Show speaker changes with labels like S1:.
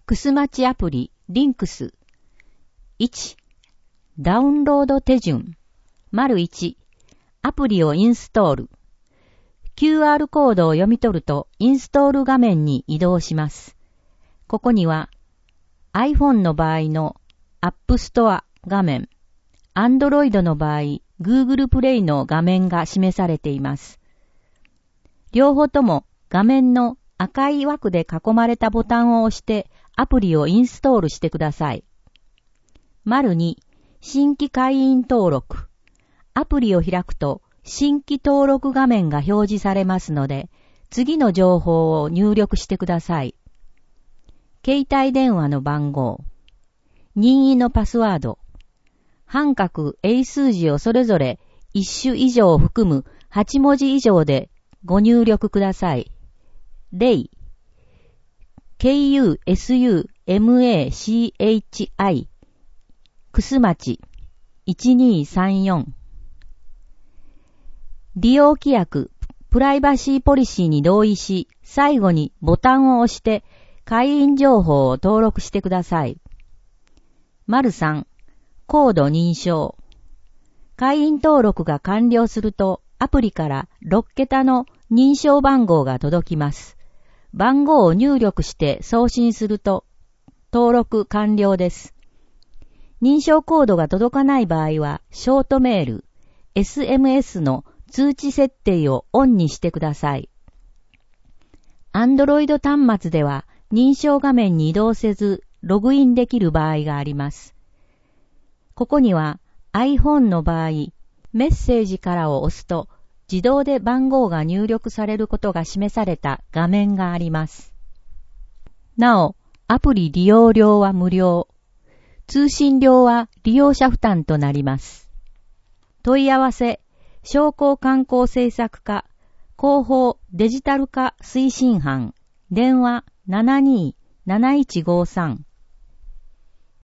S1: クスマチアプリリンクス。1、ダウンロード手順。1、アプリをインストール。QR コードを読み取るとインストール画面に移動します。ここには iPhone の場合の App Store 画面、Android の場合 Google Play の画面が示されています。両方とも画面の赤い枠で囲まれたボタンを押してアプリをインストールしてください。2、新規会員登録。アプリを開くと新規登録画面が表示されますので、次の情報を入力してください。携帯電話の番号、任意のパスワード、半角英数字をそれぞれ1種以上を含む8文字以上でご入力ください。例、KUSUMACHI、くすまち、1234。利用規約、プライバシーポリシーに同意し、最後にボタンを押して会員情報を登録してください。3、コード認証。会員登録が完了すると、アプリから6桁の認証番号が届きます。番号を入力して送信すると、登録完了です。認証コードが届かない場合は、ショートメール、SMS の通知設定をオンにしてください。Android 端末では認証画面に移動せずログインできる場合があります。ここには iPhone の場合、メッセージからを押すと自動で番号が入力されることが示された画面があります。なお、アプリ利用料は無料。通信料は利用者負担となります。問い合わせ、商工観光政策課、広報デジタル化推進班、電話72-7153